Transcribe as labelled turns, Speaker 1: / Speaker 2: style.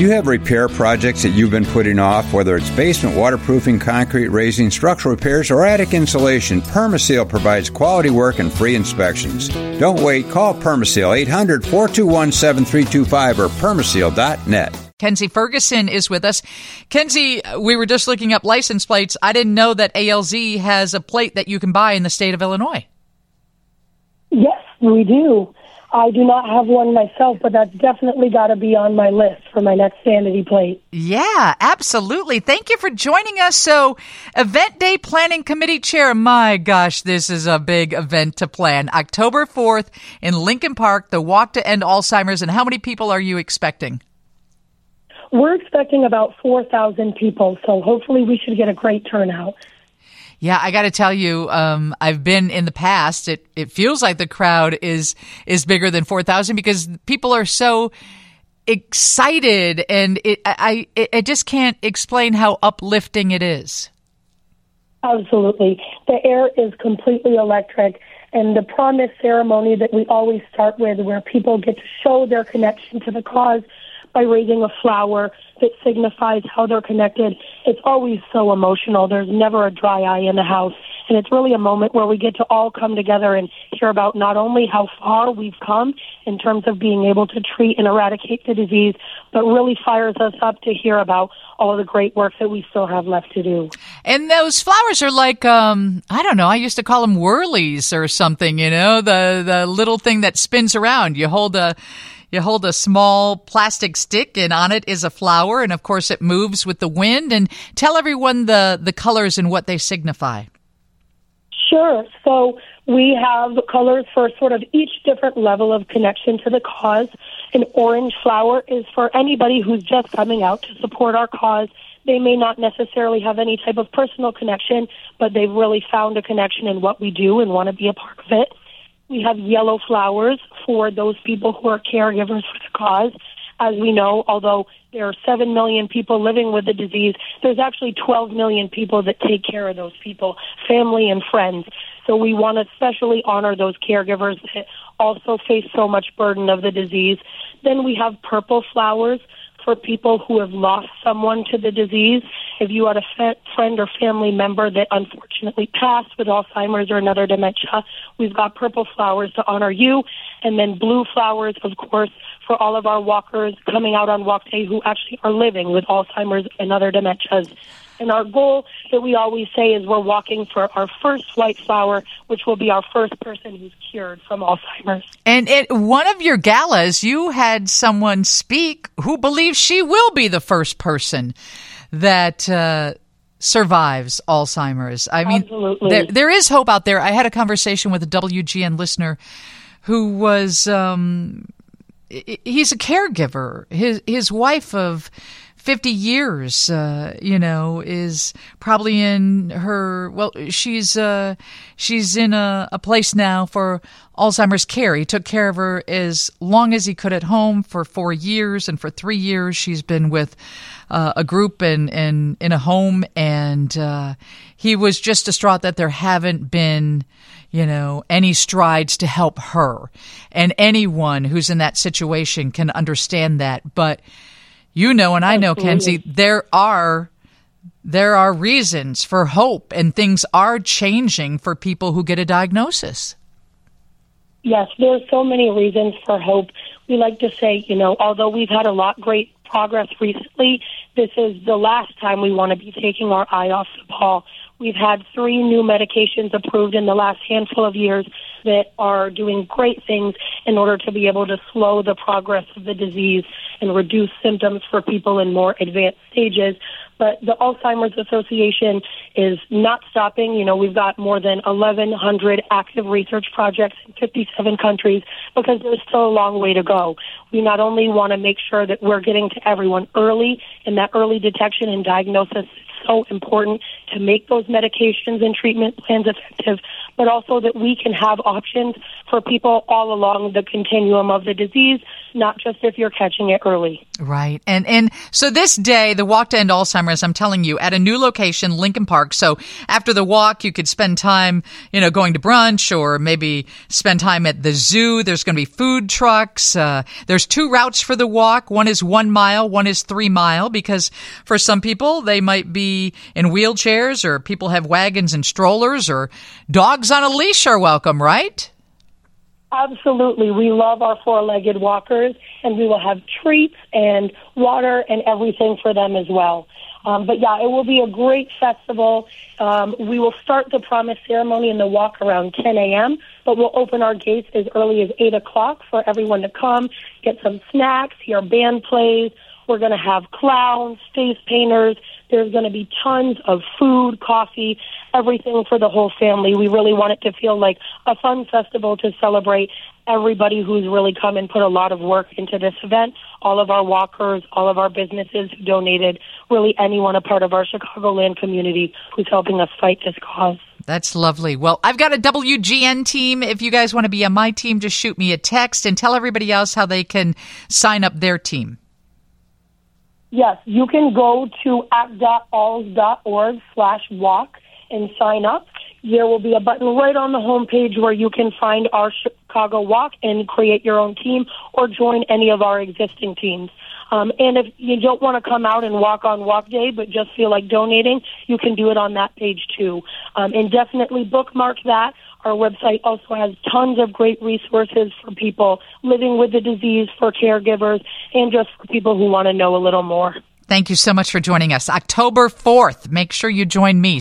Speaker 1: Do you have repair projects that you've been putting off, whether it's basement waterproofing, concrete raising, structural repairs, or attic insulation? Permaseal provides quality work and free inspections. Don't wait. Call Permaseal 800-421-7325 or permaseal.net.
Speaker 2: Kenzie Ferguson is with us. Kenzie, we were just looking up license plates. I didn't know that ALZ has a plate that you can buy in the state of Illinois.
Speaker 3: Yes, we do. I do not have one myself, but that's definitely got to be on my list for my next Sanity plate.
Speaker 2: Yeah, absolutely. Thank you for joining us. So, Event Day Planning Committee Chair, my gosh, this is a big event to plan. October 4th in Lincoln Park, the Walk to End Alzheimer's. And how many people are you expecting?
Speaker 3: We're expecting about 4,000 people, so hopefully we should get a great turnout.
Speaker 2: Yeah, I got to tell you, I've been in the past. It feels like the crowd is bigger than 4,000 because people are so excited, and I just can't explain how uplifting it is.
Speaker 3: Absolutely. The air is completely electric, and the promise ceremony that we always start with, where people get to show their connection to the cause by raising a flower that signifies how they're connected. It's always so emotional. There's never a dry eye in the house. And it's really a moment where we get to all come together and hear about not only how far we've come in terms of being able to treat and eradicate the disease, but really fires us up to hear about all the great work that we still have left to do.
Speaker 2: And those flowers are like, I don't know, I used to call them whirlies or something, the little thing that spins around. You hold a small plastic stick, and on it is a flower, and of course it moves with the wind. And tell everyone the colors and what they signify.
Speaker 3: Sure. So we have colors for sort of each different level of connection to the cause. An orange flower is for anybody who's just coming out to support our cause. They may not necessarily have any type of personal connection, but they've really found a connection in what we do and want to be a part of it. We have yellow flowers for those people who are caregivers for the cause. As we know, although there are 7 million people living with the disease, there's actually 12 million people that take care of those people, family and friends. So we want to especially honor those caregivers that also face so much burden of the disease. Then we have purple flowers for people who have lost someone to the disease. If you had a friend or family member that unfortunately passed with Alzheimer's or another dementia, we've got purple flowers to honor you. And then blue flowers, of course, for all of our walkers coming out on walk day who actually are living with Alzheimer's and other dementias. And our goal that we always say is we're walking for our first white flower, which will be our first person who's cured from Alzheimer's.
Speaker 2: And at one of your galas, you had someone speak who believes she will be the first person that survives Alzheimer's. I mean,
Speaker 3: absolutely.
Speaker 2: There is hope out there. I had a conversation with a WGN listener who was, he's a caregiver. His wife of 50 years, is probably in her, she's in a place now for Alzheimer's care. He took care of her as long as he could at home for 4 years, and for 3 years she's been with a group and in a home, and he was just distraught that there haven't been any strides to help her. And anyone who's in that situation can understand that. But and I know, Kenzie, there are reasons for hope, and things are changing for people who get a diagnosis.
Speaker 3: Yes, there's so many reasons for hope. We like to say, although we've had a lot great progress recently, this is the last time we want to be taking our eye off the ball. We've had 3 new medications approved in the last handful of years that are doing great things in order to be able to slow the progress of the disease and reduce symptoms for people in more advanced stages. But the Alzheimer's Association is not stopping. We've got more than 1,100 active research projects in 57 countries because there's still a long way to go. We not only want to make sure that we're getting to everyone early, and that early detection and diagnosis is so important to make those medications and treatment plans effective, but also that we can have options for people all along the continuum of the disease, not just if you're catching it early.
Speaker 2: Right. And so this day, the Walk to End Alzheimer's, I'm telling you, at a new location, Lincoln Park. So after the walk, you could spend time, going to brunch or maybe spend time at the zoo. There's going to be food trucks. There's 2 routes for the walk. One is 1 mile, one is 3 mile, because for some people, they might be in wheelchairs, or people have wagons and strollers, or dogs on a leash are welcome, right?
Speaker 3: Absolutely. We love our 4-legged walkers, and we will have treats and water and everything for them as well. But yeah, it will be a great festival. We will start the promise ceremony and the walk around 10 a.m., but we'll open our gates as early as 8 o'clock for everyone to come, get some snacks, hear band plays. We're going to have clowns, face painters. There's going to be tons of food, coffee, everything for the whole family. We really want it to feel like a fun festival to celebrate everybody who's really come and put a lot of work into this event, all of our walkers, all of our businesses who donated, really anyone a part of our Chicagoland community who's helping us fight this cause.
Speaker 2: That's lovely. Well, I've got a WGN team. If you guys want to be on my team, just shoot me a text and tell everybody else how they can sign up their team.
Speaker 3: Yes, you can go to act.alz.org/walk and sign up. There will be a button right on the homepage where you can find our Chicago Walk and create your own team or join any of our existing teams. And if you don't want to come out and walk on walk day but just feel like donating, you can do it on that page too. And definitely bookmark that. Our website also has tons of great resources for people living with the disease, for caregivers, and just for people who want to know a little more.
Speaker 2: Thank you so much for joining us. October 4th. Make sure you join me.